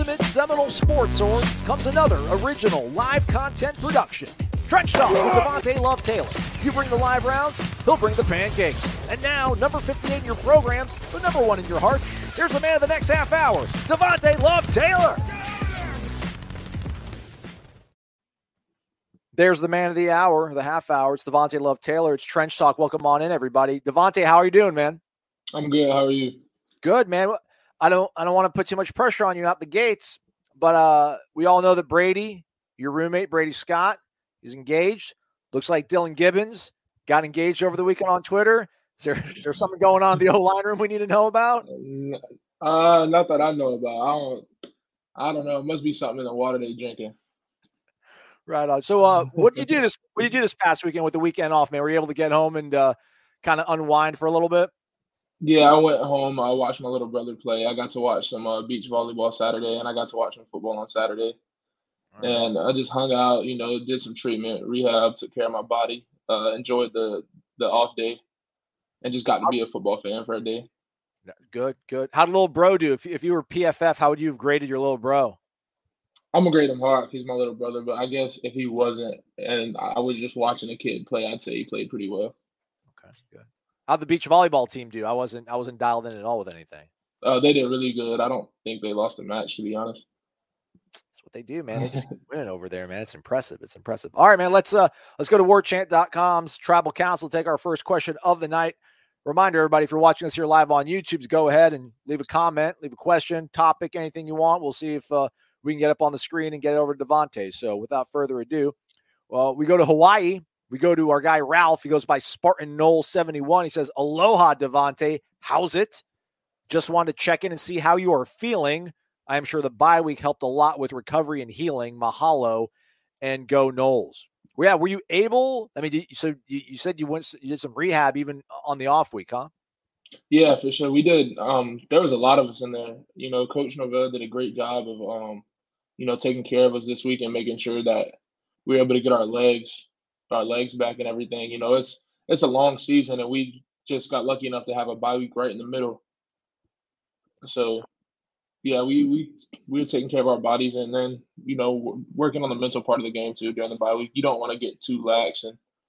ultimate Seminole sports source comes another original live content production. Trench Talk with Devontae Love Taylor. You bring the live rounds, he'll bring the pancakes. And now, number 58 in your programs, but number 1 in your hearts, here's the man of the next half hour, Devontae Love Taylor. There's the man of the hour, the half hour. It's Devontae Love Taylor. It's Trench Talk. Welcome on in, everybody. Devontae, how are you doing, man? I'm good. How are you? Good, man. I don't want to put too much pressure on you out the gates, but we all know that Brady, your roommate, Brady Scott, is engaged. Looks like Dylan Gibbons got engaged over the weekend on Twitter. Is there something going on in the O-line room we need to know about? Not that I know about. I don't know. It must be something in the water they're drinking. Right on. So, what did you do this past weekend with the weekend off, man? Were you able to get home and kind of unwind for a little bit? Yeah, I went home. I watched my little brother play. I got to watch some beach volleyball Saturday, and I got to watch some football on Saturday. Right. And I just hung out, did some treatment, rehab, took care of my body, enjoyed the off day, and just got to be a football fan for a day. Good. How did little bro do? If you were PFF, how would you have graded your little bro? I'm going to grade him hard. He's my little brother. But I guess if he wasn't, and I was just watching a kid play, I'd say he played pretty well. Okay, good. How'd the beach volleyball team do? I wasn't dialed in at all with anything. They did really good. I don't think they lost a match, to be honest. That's what they do, man. They just keep winning over there, man. It's impressive. All right, man. Let's go to warchant.com's Tribal Council. Take our first question of the night. Reminder, everybody, if you're watching us here live on YouTube, go ahead and leave a comment, leave a question, topic, anything you want. We'll see if we can get up on the screen and get it over to Devontae. So without further ado, we go to Hawaii. We go to our guy, Ralph. He goes by Spartan Knoll 71. He says, aloha, Devontae. How's it? Just wanted to check in and see how you are feeling. I am sure the bye week helped a lot with recovery and healing. Mahalo and go Knowles. Yeah, were you able? I mean, so you said you did some rehab even on the off week, huh? Yeah, for sure. We did. There was a lot of us in there. Coach Novell did a great job of, taking care of us this week and making sure that we were able to get our legs back and everything. It's a long season, and we just got lucky enough to have a bye week right in the middle. So, yeah, we were taking care of our bodies, and then working on the mental part of the game too during the bye week. You don't want to get too lax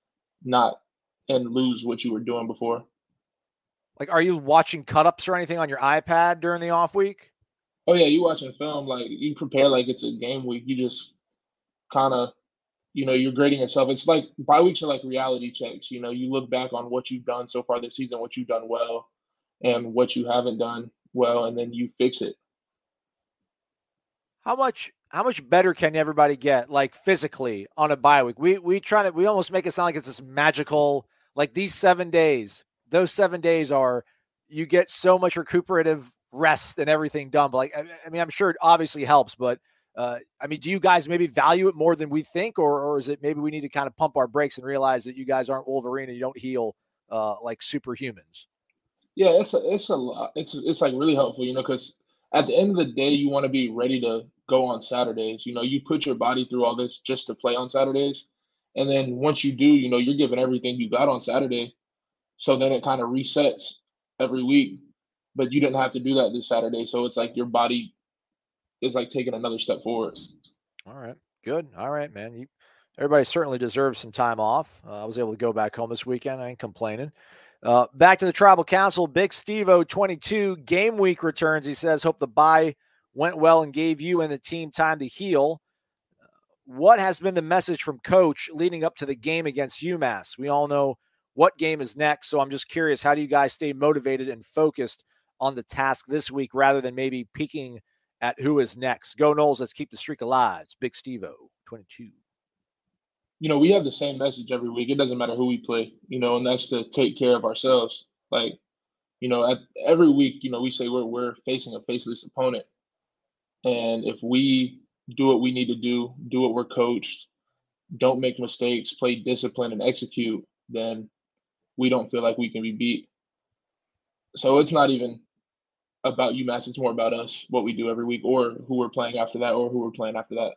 and lose what you were doing before. Like, are you watching cut-ups or anything on your iPad during the off week? Oh yeah, you watching film, like you prepare like it's a game week. You just kind of, you're grading yourself. It's like bye weeks are like reality checks. You look back on what you've done so far this season, what you've done well, and what you haven't done well, and then you fix it. How much better can everybody get, like physically, on a bye week? We almost make it sound like it's this magical, like these 7 days. Those 7 days are, you get so much recuperative rest and everything done. But like, I mean, I'm sure it obviously helps, but I mean, do you guys maybe value it more than we think, or is it maybe we need to kind of pump our brakes and realize that you guys aren't Wolverine and you don't heal like superhumans? Yeah, it's a lot. It's like really helpful, because at the end of the day, you want to be ready to go on Saturdays. You put your body through all this just to play on Saturdays, and then once you do, you're giving everything you got on Saturday. So then it kind of resets every week, but you didn't have to do that this Saturday. So it's like your body is like taking another step forward. All right, good. All right, man. Everybody certainly deserves some time off. I was able to go back home this weekend. I ain't complaining. Back to the Tribal Council. Big Steve-O 22 game week returns. He says, hope the bye went well and gave you and the team time to heal. What has been the message from coach leading up to the game against UMass? We all know what game is next. So I'm just curious, how do you guys stay motivated and focused on the task this week rather than maybe peeking at who is next? Go Knowles, let's keep the streak alive. It's Big Steve-O 22. We have the same message every week. It doesn't matter who we play, and that's to take care of ourselves. Like, every week, we say we're facing a faceless opponent. And if we do what we need to do what we're coached, don't make mistakes, play discipline and execute, then we don't feel like we can be beat. So it's not even about UMass. It's more about us, what we do every week, or who we're playing after that, or who we're playing after that.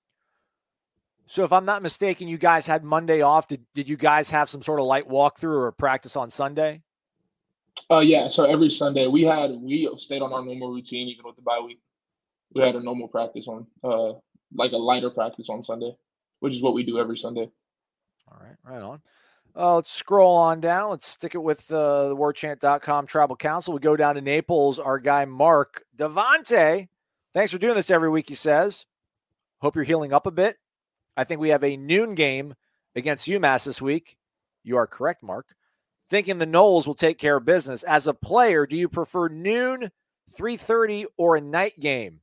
So if I'm not mistaken, you guys had Monday off. Did you guys have some sort of light walkthrough or practice on Sunday? Yeah. So every Sunday we stayed on our normal routine, even with the bye week. we had a normal practice on, like a lighter practice on Sunday, which is what we do every Sunday. All right, right on. Let's scroll on down. Let's stick it with the warchant.com Tribal Council. We go down to Naples. Our guy, Mark Devontae. Thanks for doing this every week, he says. Hope you're healing up a bit. I think we have a noon game against UMass this week. You are correct, Mark. Thinking the Noles will take care of business. As a player, do you prefer noon, 3:30, or a night game?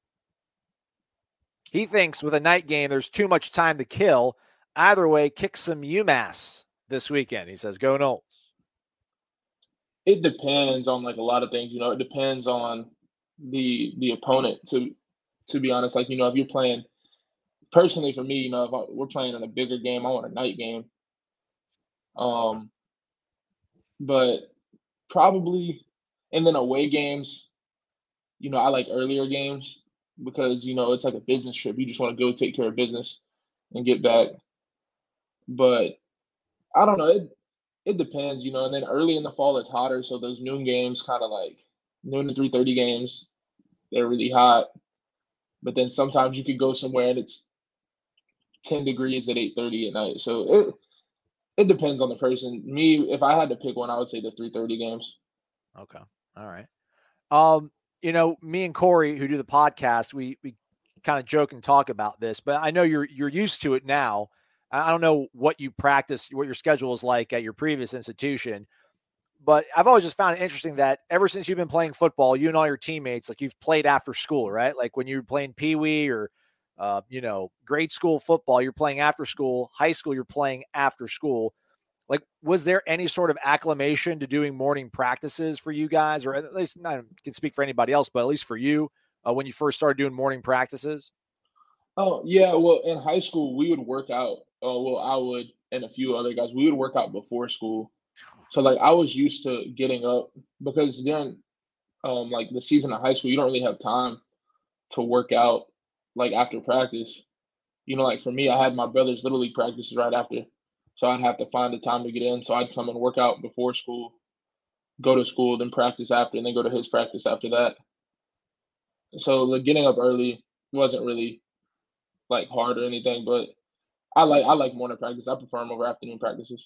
He thinks with a night game, there's too much time to kill. Either way, kick some UMass this weekend. He says, go Noles. It depends on like a lot of things. It depends on the opponent. To be honest, like if you're playing, personally for me, if we're playing in a bigger game, I want a night game. But probably, and then away games, I like earlier games because it's like a business trip. You just want to go take care of business and get back. But I don't know. It depends, and then early in the fall it's hotter, so those noon games, kind of like noon to 3:30 games, they're really hot. But then sometimes you could go somewhere and it's 10 degrees at 8:30 at night. So it depends on the person. Me, if I had to pick one, I would say the 3:30 games. Okay. All right. Me and Corey, who do the podcast, we kind of joke and talk about this, but I know you're used to it now. I don't know what you practice, what your schedule is like at your previous institution, but I've always just found it interesting that ever since you've been playing football, you and all your teammates, like you've played after school, right? Like when you're playing Pee Wee or, grade school football, you're playing after school. High school, you're playing after school. Like, was there any sort of acclimation to doing morning practices for you guys, or at least I can speak for anybody else, but at least for you when you first started doing morning practices? Oh, yeah. Well, in high school, we would work out. I would, and a few other guys, we would work out before school. So, like, I was used to getting up because during, like, the season of high school, you don't really have time to work out, like, after practice. Like, for me, I had my brother's Little League practices right after. So I'd have to find the time to get in. So I'd come and work out before school, go to school, then practice after, and then go to his practice after that. So, like, getting up early wasn't really, like, hard or anything, but I like morning practice. I prefer them over afternoon practices.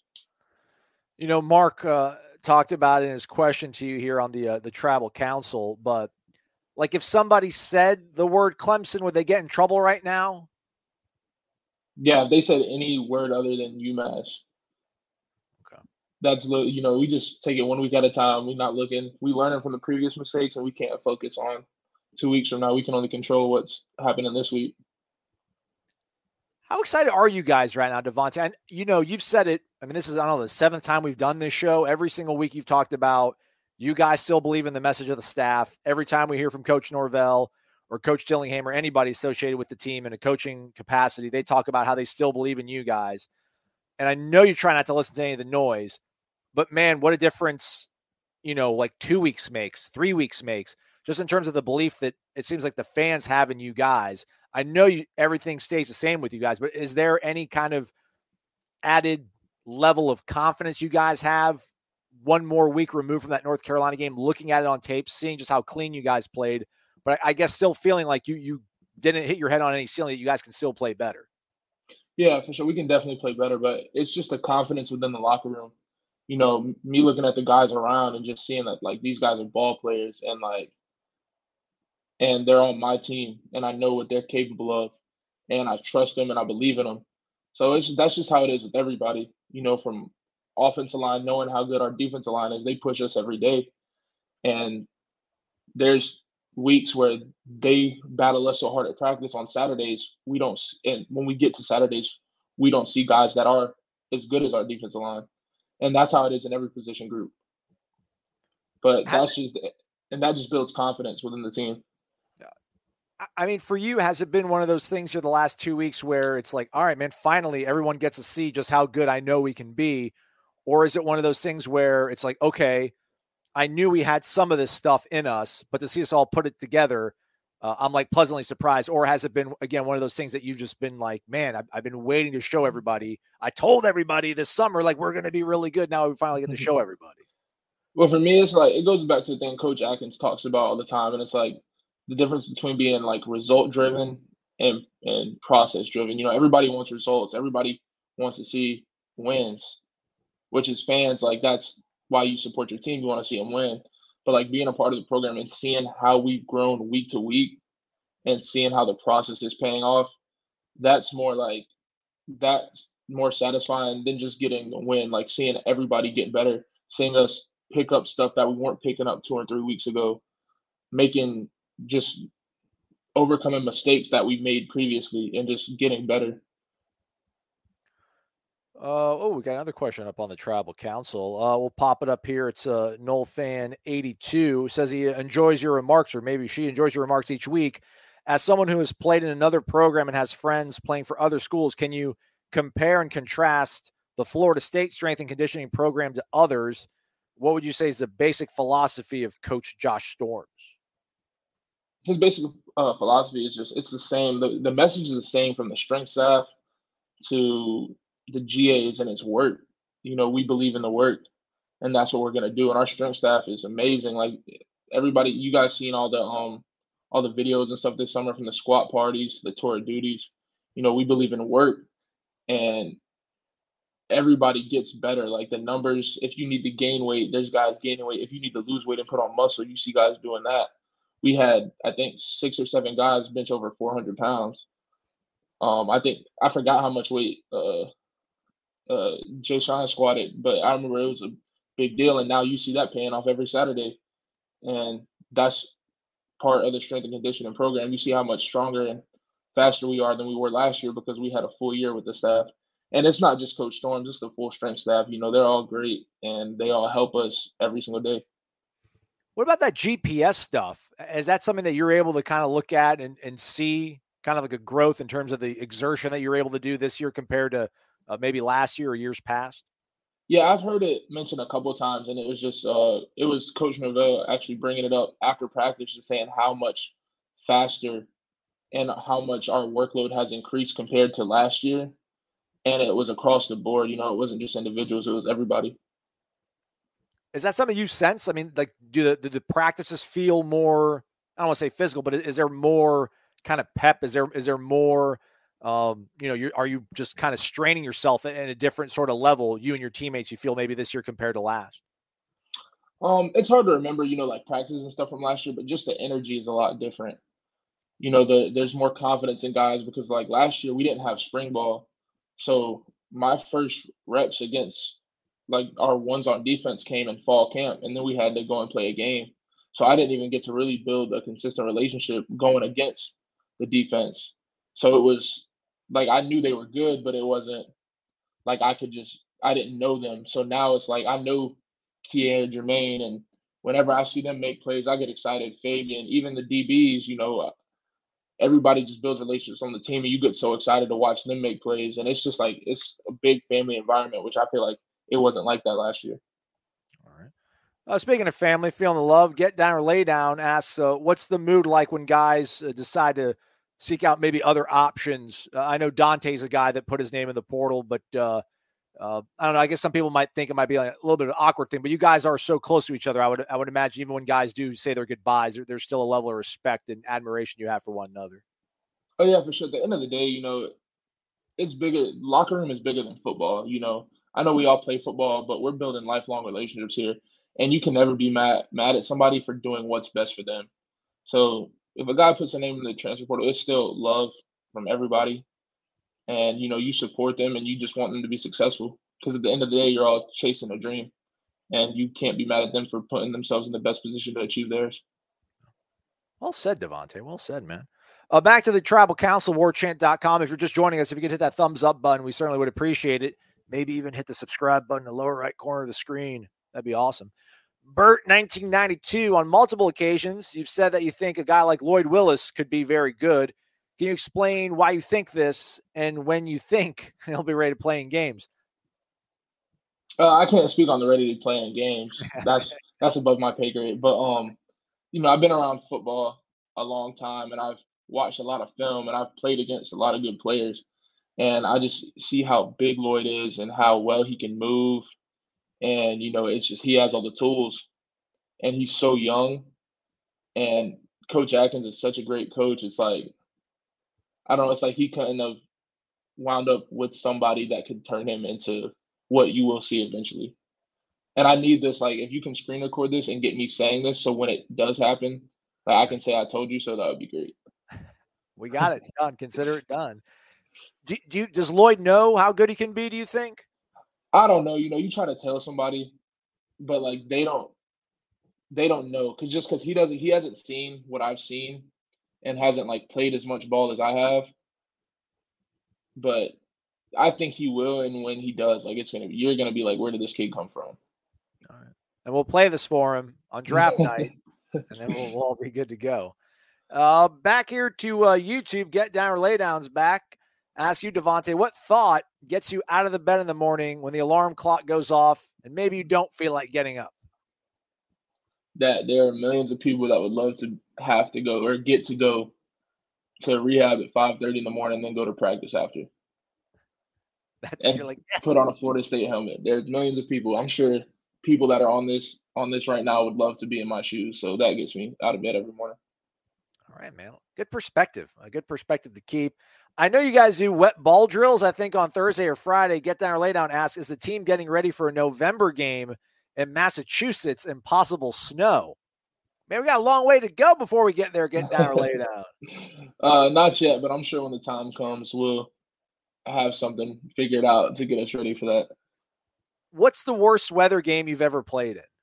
Mark talked about it in his question to you here on the Tribal Council, but like if somebody said the word Clemson, would they get in trouble right now? Yeah, if they said any word other than UMass. Okay. That's we just take it 1 week at a time. We're not looking. We learning from the previous mistakes, and we can't focus on 2 weeks from now. We can only control what's happening this week. How excited are you guys right now, Devontae? And you've said it. I mean, this is, I don't know, the 7th time we've done this show. Every single week you've talked about you guys still believe in the message of the staff. Every time we hear from Coach Norvell or Coach Dillingham or anybody associated with the team in a coaching capacity, they talk about how they still believe in you guys. And I know you try not to listen to any of the noise, but man, what a difference, like 2 weeks makes, 3 weeks makes, just in terms of the belief that it seems like the fans have in you guys. I know everything stays the same with you guys, but is there any kind of added level of confidence you guys have one more week removed from that North Carolina game, looking at it on tape, seeing just how clean you guys played, but I guess still feeling like you didn't hit your head on any ceiling, that you guys can still play better? Yeah, for sure. We can definitely play better, but it's just the confidence within the locker room. Me looking at the guys around and just seeing that, like, these guys are ball players and they're on my team, and I know what they're capable of, and I trust them and I believe in them. So that's just how it is with everybody, from offensive line, knowing how good our defensive line is. They push us every day, and there's weeks where they battle us so hard at practice on Saturdays. And when we get to Saturdays, we don't see guys that are as good as our defensive line, and that's how it is in every position group. But that just builds confidence within the team. I mean, for you, has it been one of those things here the last 2 weeks where it's like, all right, man, finally everyone gets to see just how good I know we can be? Or is it one of those things where it's like, okay, I knew we had some of this stuff in us, but to see us all put it together, I'm like pleasantly surprised? Or has it been, again, one of those things that you've just been like, man, I've been waiting to show everybody. I told everybody this summer, like, we're going to be really good. Now we finally get to show everybody. Well, for me, it's like, it goes back to the thing Coach Atkins talks about all the time. And it's like, the difference between being like result driven and process driven. You know, everybody wants results. Everybody wants to see wins, which is fans like that's why you support your team. You want to see them win. But like being a part of the program and seeing how we've grown week to week and seeing how the process is paying off, that's more like that's more satisfying than just getting the win. Like seeing everybody get better, seeing us pick up stuff that we weren't picking up 2 or 3 weeks ago, making just overcoming mistakes that we've made previously and just getting better. We got another question up on the Tribal Council. We'll pop it up here. It's Noel Fan 82 says he enjoys your remarks, or maybe she enjoys your remarks each week. As someone who has played in another program and has friends playing for other schools, can you compare and contrast the Florida State strength and conditioning program to others? What would you say is the basic philosophy of Coach Josh Storms? His basic philosophy is just it's the same. The message is the same from the strength staff to the GAs and its work. You know, we believe in the work, and that's what we're gonna do. And our strength staff is amazing. Like everybody, you guys seen all the videos and stuff this summer from the squat parties, the tour of duties. You know, we believe in work, and everybody gets better. Like the numbers, if you need to gain weight, there's guys gaining weight. If you need to lose weight and put on muscle, you see guys doing that. We had, I think, 6 or 7 guys bench over 400 pounds. I think I forgot how much weight Jay Sean squatted, but I remember it was a big deal, and now you see that paying off every Saturday, and that's part of the strength and conditioning program. You see how much stronger and faster we are than we were last year because we had a full year with the staff. And it's not just Coach Storms, it's the full strength staff. You know, they're all great and they all help us every single day. What about that GPS stuff? Is that something that you're able to kind of look at and see kind of like a growth in terms of the exertion that you're able to do this year compared to maybe last year or years past? Yeah, I've heard it mentioned a couple of times, and it was just it was Coach Norvell actually bringing it up after practice, just saying how much faster and how much our workload has increased compared to last year. And it was across the board. You know, it wasn't just individuals; it was everybody. Is that something you sense? I mean, like, do the practices feel more? I don't want to say physical, but is there more kind of pep? Is there more? Are you just kind of straining yourself at a different sort of level? You and your teammates, you feel maybe this year compared to last. It's hard to remember, you know, like practice and stuff from last year, but just the energy is a lot different. You know, there's more confidence in guys because like last year we didn't have spring ball. So my first reps against like our ones on defense came in fall camp and then we had to go and play a game. So I didn't even get to really build a consistent relationship going against the defense. So it was like I knew they were good, but it wasn't like I didn't know them. So now it's like I know Kier and Jermaine and whenever I see them make plays, I get excited. Fabian, even the DBs, you know, everybody just builds relationships on the team and you get so excited to watch them make plays and it's just like it's a big family environment which I feel like it wasn't like that last year. All right. Speaking of family, feeling the love, get down or lay down asks, what's the mood like when guys decide to seek out maybe other options? I know Dante's a guy that put his name in the portal, but I don't know. I guess some people might think it might be like a little bit of an awkward thing, but you guys are so close to each other. I would imagine even when guys do say their goodbyes, there's still a level of respect and admiration you have for one another. Oh yeah, for sure. At the end of the day, you know, it's bigger. Locker room is bigger than football. You know, I know we all play football, but we're building lifelong relationships here, and you can never be mad at somebody for doing what's best for them. So if a guy puts a name in the transfer portal, it's still love from everybody, and you know you support them and you just want them to be successful because at the end of the day, you're all chasing a dream, and you can't be mad at them for putting themselves in the best position to achieve theirs. Well said, Devontae. Well said, man. Back to the Tribal Council, warchant.com. If you're just joining us, if you could hit that thumbs up button, we certainly would appreciate it. Maybe even hit the subscribe button in the lower right corner of the screen. That'd be awesome. Bert, 1992, on multiple occasions, you've said that you think a guy like Lloyd Willis could be very good. Can you explain why you think this and when you think he'll be ready to play in games? I can't speak on the ready to play in games. That's above my pay grade. But you know, I've been around football a long time, and I've watched a lot of film, and I've played against a lot of good players, and I just see how big Lloyd is and how well he can move, and you know, it's just he has all the tools, and he's so young, and Coach Atkins is such a great coach. It's like, I don't know, it's like he couldn't have wound up with somebody that could turn him into what you will see eventually. And I need this, like, if you can screen record this and get me saying this, so when it does happen, like, I can say I told you so, that would be great. We got it done. Consider it done. Does Lloyd know how good he can be, do you think? I don't know. You try to tell somebody, but like they don't know because he hasn't seen what I've seen and hasn't like played as much ball as I have. But I think he will, and when he does, like you're gonna be like, where did this kid come from? All right. And we'll play this for him on draft night, and then we'll all be good to go. Back here to YouTube, Get Down or Lay Down's back. Ask you, Devontae, what thought gets you out of the bed in the morning when the alarm clock goes off and maybe you don't feel like getting up? That there are millions of people that would love to have to go or get to go to rehab at 5:30 in the morning and then go to practice after. And you're like, yes. Put on a Florida State helmet. There's millions of people. I'm sure people that are on this right now would love to be in my shoes. So that gets me out of bed every morning. All right, man. Good perspective. A good perspective to keep. I know you guys do wet ball drills, I think, on Thursday or Friday. Get Down or Lay Down asks, is the team getting ready for a November game in Massachusetts and possible snow? Man, we got a long way to go before we get there, Get Down or Lay Down. Not yet, but I'm sure when the time comes, we'll have something figured out to get us ready for that. What's the worst weather game you've ever played in?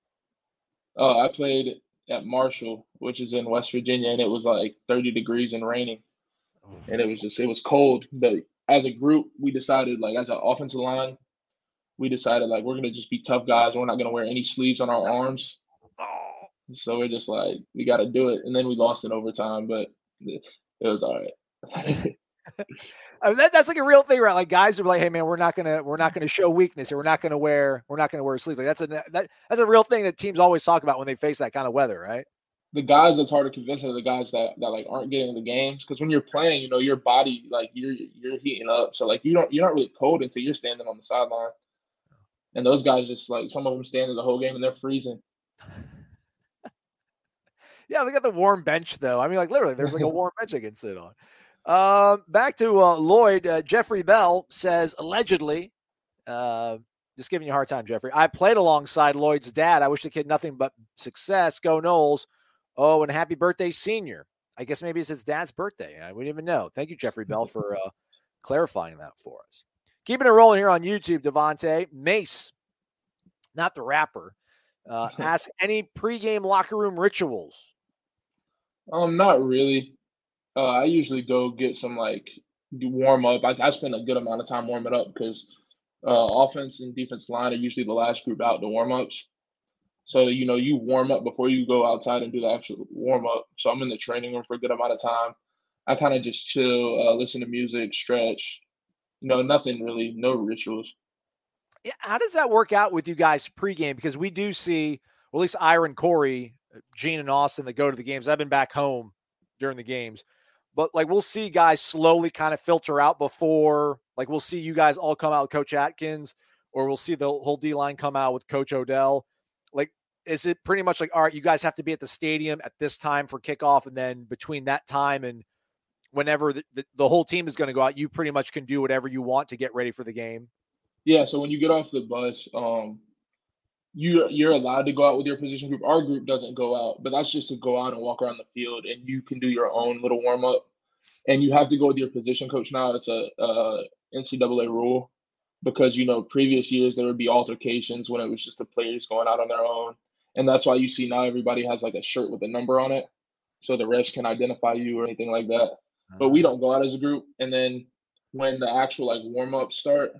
I played at Marshall, which is in West Virginia, and it was like 30 degrees and raining. And it was cold. But as a group, we decided, like, as an offensive line, we decided, like, we're going to just be tough guys. We're not going to wear any sleeves on our arms. So we're just like, we got to do it. And then we lost in overtime, but it was all right. I mean, that's like a real thing, right? Like guys are like, hey man, we're not gonna show weakness here. We're not gonna wear sleeves. Like that's a real thing that teams always talk about when they face that kind of weather, right? The guys that's hard to convince are the guys that like aren't getting the games, because when you're playing, your body, like you're heating up, so like you're not really cold until you're standing on the sideline, and those guys just like some of them standing the whole game and they're freezing. Yeah, they got the warm bench though. I mean, like literally, there's like a warm bench they can sit on. Back to Lloyd. Jeffrey Bell says allegedly, just giving you a hard time, Jeffrey. I played alongside Lloyd's dad. I wish the kid nothing but success. Go Noles. Oh, and happy birthday, senior. I guess maybe it's his dad's birthday. We didn't even know. Thank you, Jeffrey Bell, for clarifying that for us. Keeping it rolling here on YouTube, Devontae. Mace, not the rapper, ask any pregame locker room rituals. Not really. I usually go get some warm up. I spend a good amount of time warming up because offense and defense line are usually the last group out to warm ups. So, you warm up before you go outside and do the actual warm up. So I'm in the training room for a good amount of time. I kind of just chill, listen to music, stretch, nothing really, no rituals. Yeah, how does that work out with you guys pregame? Because we do see, well, at least Ira, Corey, Gene, and Austin that go to the games. I've been back home during the games. But, like, we'll see guys slowly kind of filter out before. Like, we'll see you guys all come out with Coach Atkins, or we'll see the whole D-line come out with Coach Odell. Like, is it pretty much like, all right, you guys have to be at the stadium at this time for kickoff, and then between that time and whenever the whole team is going to go out, you pretty much can do whatever you want to get ready for the game? Yeah, so when you get off the bus, you're allowed to go out with your position group. Our group doesn't go out, but that's just to go out and walk around the field, and you can do your own little warm up. And you have to go with your position coach now. It's a NCAA rule because previous years there would be altercations when it was just the players going out on their own, and that's why you see now everybody has like a shirt with a number on it, so the refs can identify you or anything like that. But we don't go out as a group. And then when the actual like warm ups start,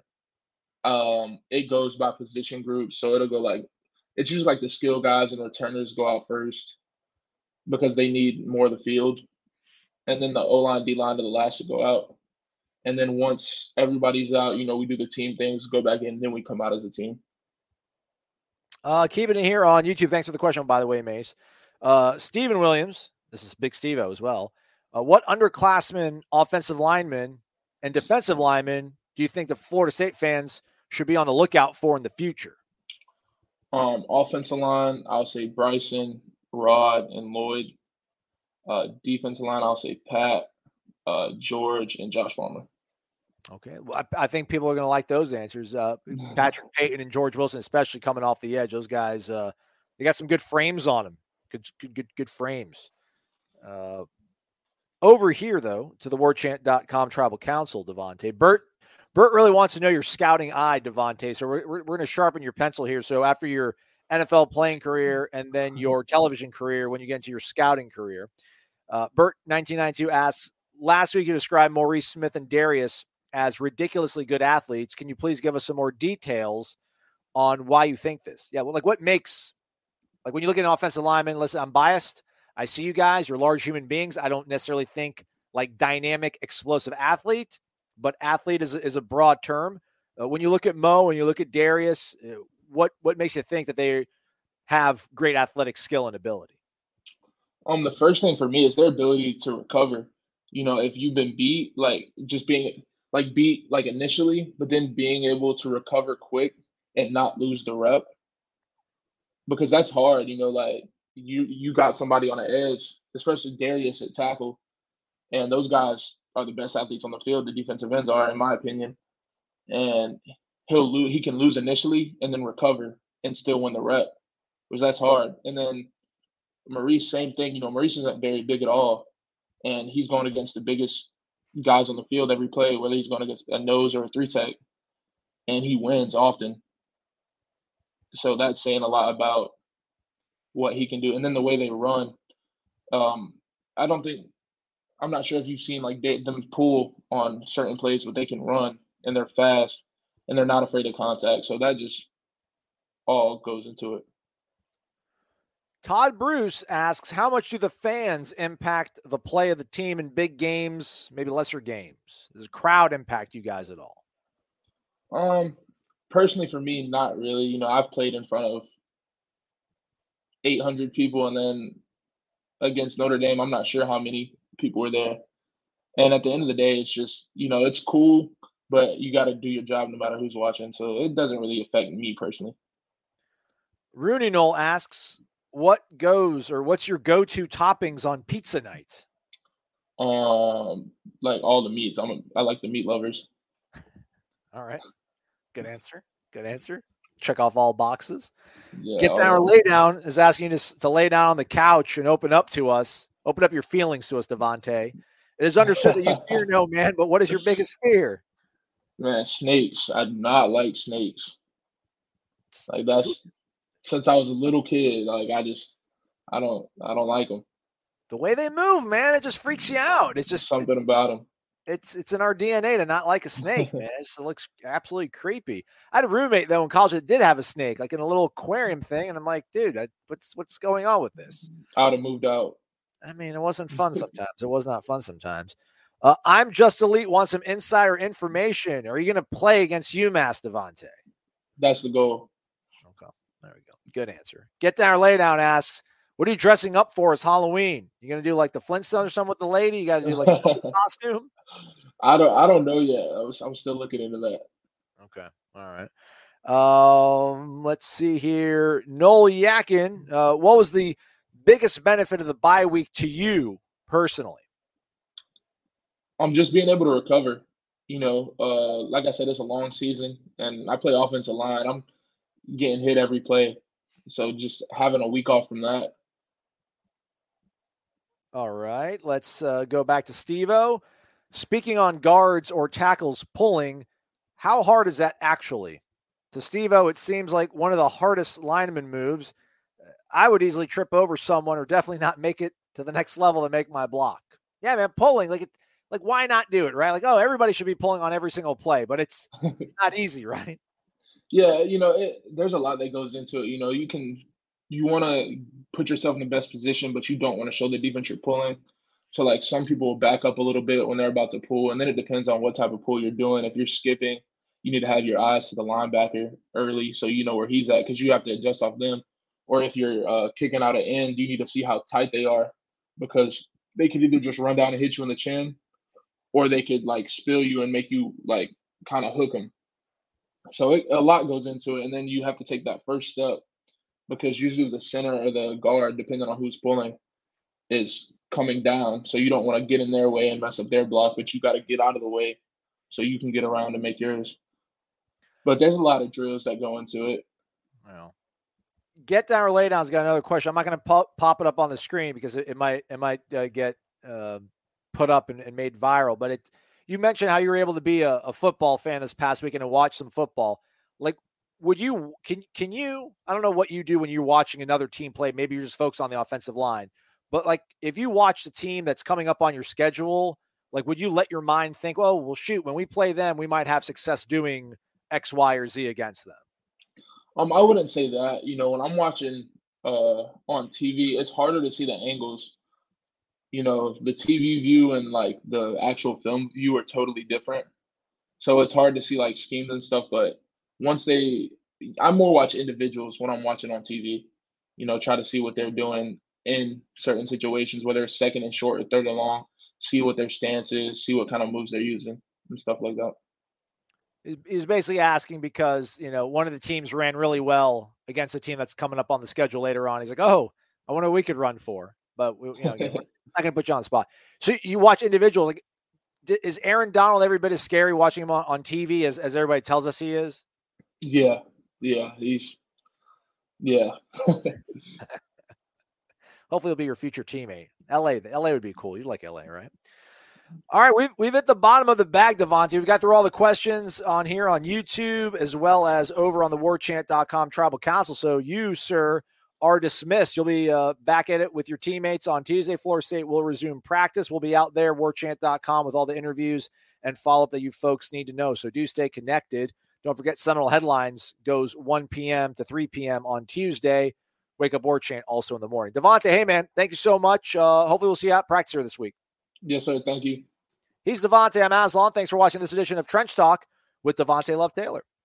it goes by position groups. So it'll go it's usually like the skill guys and returners go out first because they need more of the field. And then the O-line, D-line to the last to go out. And then once everybody's out, we do the team things, go back in, then we come out as a team. Keeping it here on YouTube. Thanks for the question, by the way, Mace. Stephen Williams, this is Big Steve-O as well. What underclassmen, offensive linemen, and defensive linemen do you think the Florida State fans should be on the lookout for in the future? Offensive line, I'll say Bryson, Rod, and Lloyd. Defensive line, I'll say Pat, George, and Josh Farmer. Okay. Well, I think people are going to like those answers. Patrick Payton and George Wilson, especially coming off the edge. Those guys, they got some good frames on them. Good frames. Over here, though, to the warchant.com tribal council, Devontae. Bert really wants to know your scouting eye, Devontae. So we're going to sharpen your pencil here. So after your NFL playing career and then your television career, when you get into your scouting career, Bert 1992 asks, last week you described Maurice Smith and Darius as ridiculously good athletes. Can you please give us some more details on why you think this? Yeah, well, like what makes, like when you look at an offensive lineman, listen, I'm biased. I see you guys, you're large human beings. I don't necessarily think like dynamic, explosive athlete, but athlete is a broad term. When you look at Mo and you look at Darius, what makes you think that they have great athletic skill and ability? The first thing for me is their ability to recover. You know, if you've been beat, like just being like beat like initially, but then being able to recover quick and not lose the rep, because that's hard. You know, like you got somebody on the edge, especially Darius at tackle, and those guys are the best athletes on the field. The defensive ends are, in my opinion, and he can lose initially and then recover and still win the rep, which that's hard. And then Maurice, same thing. You know, Maurice isn't very big at all, and he's going against the biggest guys on the field every play, whether he's going against a nose or a three tech, and he wins often. So that's saying a lot about what he can do. And then the way they run, I don't think I'm not sure if you've seen like them pull on certain plays, but they can run and they're fast and they're not afraid of contact. So that just all goes into it. Todd Bruce asks, how much do the fans impact the play of the team in big games, maybe lesser games? Does the crowd impact you guys at all? Personally for me, not really. You know, I've played in front of 800 people, and then against Notre Dame, I'm not sure how many people were there. And at the end of the day, it's just, you know, it's cool, but you got to do your job no matter who's watching. So it doesn't really affect me personally. Rooney Knoll asks, what's your go-to toppings on pizza night? Like all the meats. I like the meat lovers. All right. Good answer. Check off all boxes. Yeah, Get down or lay down is asking you to lay down on the couch and open up to us. Open up your feelings to us, Devontae. It is understood that you fear no man, but what is your biggest fear? Man, snakes. I do not like snakes. Like that's since I was a little kid. Like I don't like them. The way they move, man, it just freaks you out. It's just something about them. It's in our DNA to not like a snake, man. It looks absolutely creepy. I had a roommate though in college that did have a snake, like in a little aquarium thing, and I'm like, dude, what's going on with this? I would have moved out. I mean, it wasn't fun sometimes. It was not fun sometimes. I'm Just Elite. Want some insider information? Are you going to play against UMass, Devontae? That's the goal. Okay, there we go. Good answer. Get down or lay down asks, what are you dressing up for as Halloween? You going to do like the Flintstones or something with the lady? You got to do like a costume? I don't know yet. I'm still looking into that. Okay. All right. Let's see here. Noel Yakin, what was the biggest benefit of the bye week to you personally? I'm just being able to recover. You know, like I said, it's a long season, and I play offensive line. I'm getting hit every play, so just having a week off from that. All right, let's go back to Steve-O. Speaking on guards or tackles pulling, how hard is that actually? To Steve-O, it seems like one of the hardest lineman moves. I would easily trip over someone or definitely not make it to the next level to make my block. Yeah, man, pulling, like why not do it, right? Like, oh, everybody should be pulling on every single play, but it's not easy, right? Yeah, you know, there's a lot that goes into it. You know, you want to put yourself in the best position, but you don't want to show the defense you're pulling. So, like, some people will back up a little bit when they're about to pull, and then it depends on what type of pull you're doing. If you're skipping, you need to have your eyes to the linebacker early so you know where he's at because you have to adjust off them. Or if you're kicking out an end, you need to see how tight they are because they could either just run down and hit you in the chin, or they could like spill you and make you like kind of hook them. So a lot goes into it, and then you have to take that first step because usually the center or the guard, depending on who's pulling, is coming down. So you don't want to get in their way and mess up their block, but you got to get out of the way so you can get around and make yours. But there's a lot of drills that go into it. Well, get down or lay down's got another question. I'm not going to pop it up on the screen because it might get put up and made viral. But you mentioned how you were able to be a football fan this past weekend and watch some football. Like, can you? I don't know what you do when you're watching another team play. Maybe you're just focused on the offensive line. But like, if you watch the team that's coming up on your schedule, like, would you let your mind think, oh, well, shoot, when we play them, we might have success doing X, Y, or Z against them? I wouldn't say that. When I'm watching on TV, it's harder to see the angles. The TV view and like the actual film view are totally different. So it's hard to see like schemes and stuff. But I more watch individuals when I'm watching on TV. Try to see what they're doing in certain situations, whether it's second and short or third and long. See what their stance is, see what kind of moves they're using and stuff like that. He's basically asking because, one of the teams ran really well against a team that's coming up on the schedule later on. He's like, oh, I wonder what we could run for. But, again, I'm not going to put you on the spot. So you watch individuals. Like, is Aaron Donald every bit as scary watching him on TV as everybody tells us he is? Yeah. Hopefully he'll be your future teammate. LA would be cool. You'd like LA, right? All right, we've hit the bottom of the bag, Devontae. We've got through all the questions on here on YouTube as well as over on the warchant.com Tribal Council. So you, sir, are dismissed. You'll be back at it with your teammates on Tuesday. Florida State will resume practice. We'll be out there, warchant.com, with all the interviews and follow-up that you folks need to know. So do stay connected. Don't forget, Seminole Headlines goes 1 p.m. to 3 p.m. on Tuesday. Wake Up Warchant also in the morning. Devontae, hey, man, thank you so much. Hopefully we'll see you out practice here this week. Yes, sir. Thank you. He's Devontae. I'm Aslan. Thanks for watching this edition of Trench Talk with Devontae Love Taylor.